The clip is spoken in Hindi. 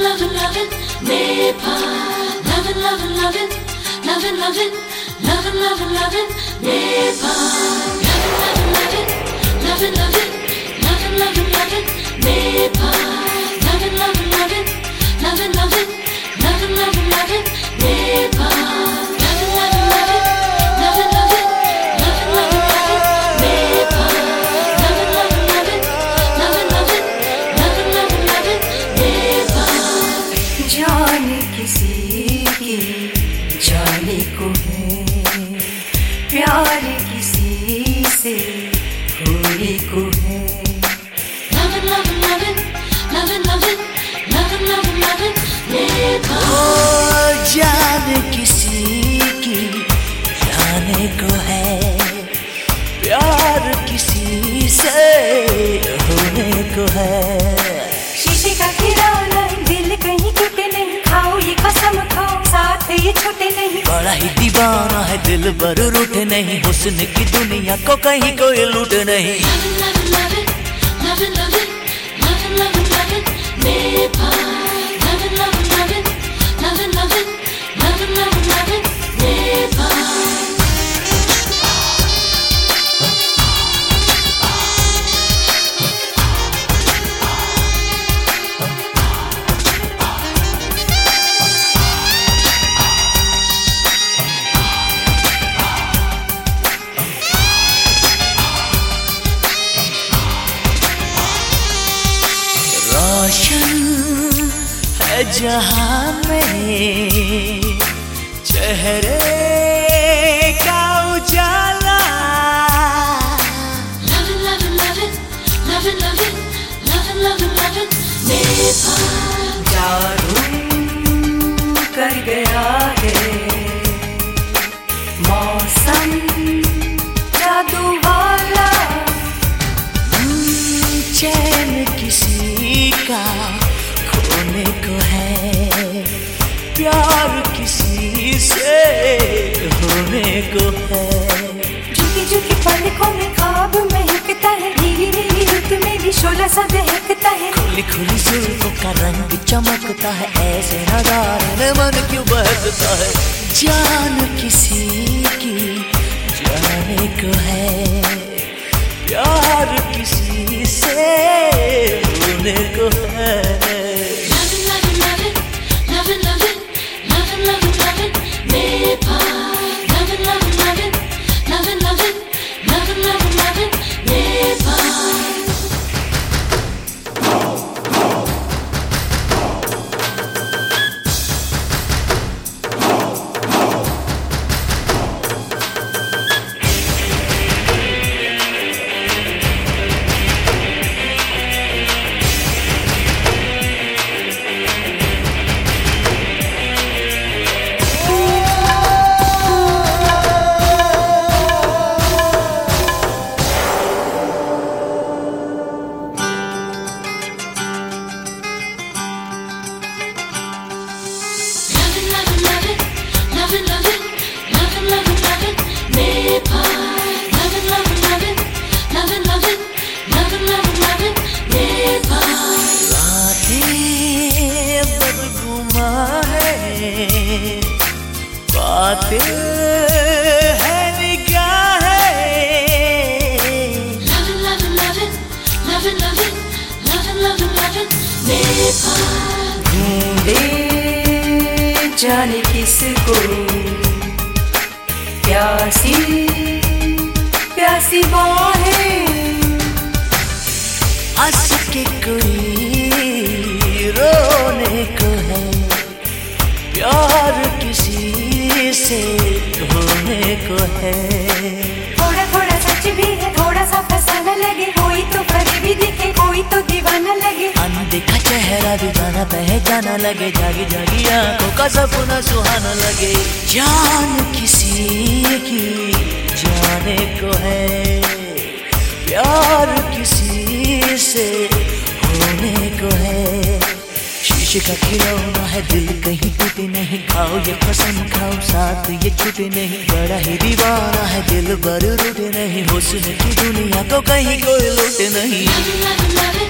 lovin', lovin', Nepal. Lovin', lovin', lovin', lovin', lovin', lovin', lovin', lovin', Nepal. Lovin', lovin', lovin', lovin', lovin', lovin', lovin', Nepal. Lovin', lovin', lovin', lovin', lovin', lovin', lovin', lovin', Nepal. Lovin', lovin', lovin', lovin', lovin', lovin', lovin', lovin', Nepal. Lovin', lovin', lovin', lovin', lovin', lovin', lovin', lovin', Nepal. जाने किसी की जाने को है प्यार किसी से होने को है। Lovin', lovin', lovin', lovin', lovin', lovin', lovin', lovin', Nepal. ओ जाने किसी की जाने को है प्यार किसी से होने को है। शीशे का खिलौना दिल कहीं टूटे नहीं, खाओ ये कसम खाओ साथ ये छूटे नहीं। बड़ा ही दीवाना है दिल बर रूठे नहीं, हुस्न की दुनिया को कहीं कोई लूट नहीं। Lovin', lovin', lovin', lovin', lovin', lovin', lovin', lovin', Nepal. Lovin', lovin', lovin', lovin', lovin', lovin', lovin', lovin', Nepal. रोशन है जहां में चेहरे का उजाला। Lovin', lovin', lovin', lovin', lovin', lovin', lovin', lovin', Nepal. जादू कर गया है मौसम जादू वाला। चैन किसी का खोने को है प्यार किसी से होने को है। झुकी झुकी पलकों में ख्वाब महकता है, नीली नीली रुत में भी शोला सा दहकता है। खुली खुली जुल्फों का रंग चमकता है, ऐसे नजारे में मन क्यों बहकता है। जान किसी की जाने को है प्यार किसी से होने को है। Lovin', lovin', lovin', lovin', lovin', lovin', lovin', lovin', Nepal. Lovin', lovin', lovin', lovin', lovin', lovin', lovin', lovin', Nepal. Lovin', lovin', lovin', lovin', lovin', lovin', lovin', lovin', Nepal. Lovin', lovin', lovin', lovin', lovin', lovin', lovin', lovin', Nepal. रातें बदगुमा है बातें है निगाहें। Lovin', lovin', lovin', lovin', lovin', lovin', lovin', lovin', Nepal. ढूंढे जाने किसको प्यासी प्यासी बाहें। हंस के कोई रोने को है प्यार किसी से होने को है। थोड़ा थोड़ा सच भी है थोड़ा सा फसाना लगे, कोई तो करीबी दिखे कोई तो दीवाना लगे। अनदेखा चेहरा भी जाना पहचाना लगे, जागी जागी आंखों का सपना सुहाना लगे। जान किसी की जाने को है प्यार किसी से होने को है। शीशे का खिलौना है दिल कहीं टूटे नहीं, खाओ ये कसम खाओ साथ ये छूटे नहीं। बड़ा ही दीवाना है दिल बर रूठे नहीं, हुस्न की दुनिया को कहीं कोई लूटे नहीं। Lovin', lovin', lovin',